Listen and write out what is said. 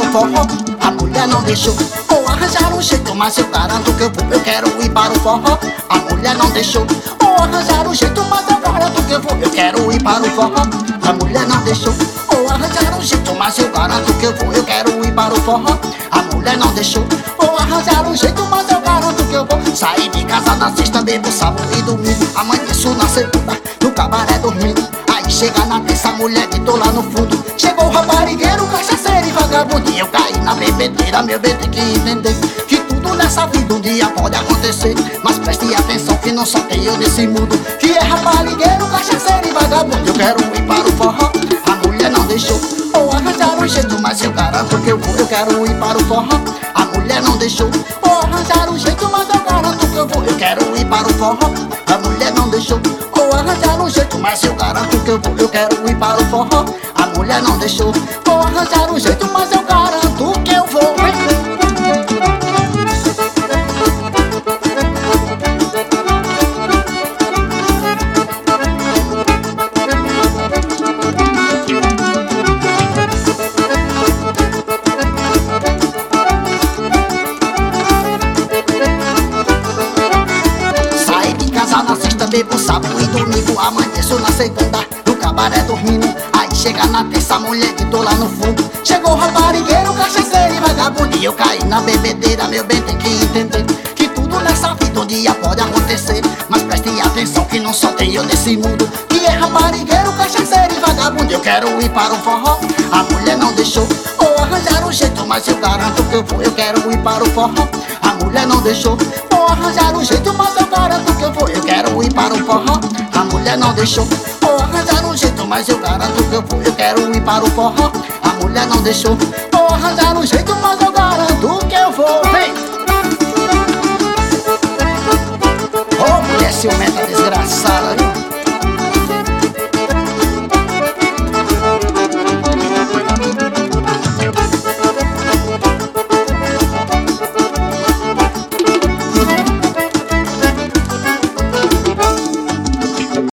forró, a mulher não deixou. Vou arranjar um jeito, mas eu garanto que eu vou. Eu quero ir para o forró, a mulher não deixou. Vou arranjar um jeito, mas eu garanto que eu vou. Eu quero ir para o forró, a mulher não deixou. Vou arranjar um jeito, mas eu garanto que eu vou. Eu quero ir para o forró, a mulher não deixou. Vou arranjar um jeito, mas eu garanto que eu vou. Sair de casa na sexta, bebo sábado e domingo. Amanheço na segunda, no cabaré dormindo. Aí chega na terça, mulher que tô lá no fundo. Chegou o raparigueiro, cachaceiro e vagabundo. E eu caí na bebedeira, meu bem tem que entender que tudo nessa vida um dia pode acontecer. Mas preste atenção que não só tem eu nesse mundo, que é raparigueiro, cachaceiro e vagabundo. Eu quero ir para o forró, a mulher não deixou. Vou arranjar um jeito, mas eu garanto que eu vou. Eu quero ir para o forró, a mulher não deixou. Vou arranjar um jeito, mas eu garanto que eu vou. Eu quero ir para o forró, a mulher não deixou. Vou arranjar um jeito, mas eu garanto que eu vou. Eu quero ir para o forró, a mulher não deixou. Vou arranjar um jeito, mas eu garanto que eu vou. Saí de casa na sexta, bebo sábado e domingo. Amanheço na segunda, no cabaré dormindo. Aí chega na terça, mulher que tô lá no fundo. Chegou o raparigueiro, cachaceiro e vagabundo. E eu caí na bebedeira, meu bem tem que entender que tudo nessa vida um dia pode acontecer. Mas preste atenção que não só tem eu nesse mundo, que é raparigueiro, cachaceiro e vagabundo. Eu quero ir para o forró, a mulher não deixou. Vou arranjar um jeito, mas eu garanto que eu vou. Eu quero ir para o forró, a mulher não deixou. Vou arranjar um jeito, mas eu garanto que eu vou. Eu quero ir para o forró, a mulher não deixou. Vou arranjar um jeito, mas eu garanto que eu vou. Eu quero ir para o forró, a mulher não deixou. Vou arranjar um jeito,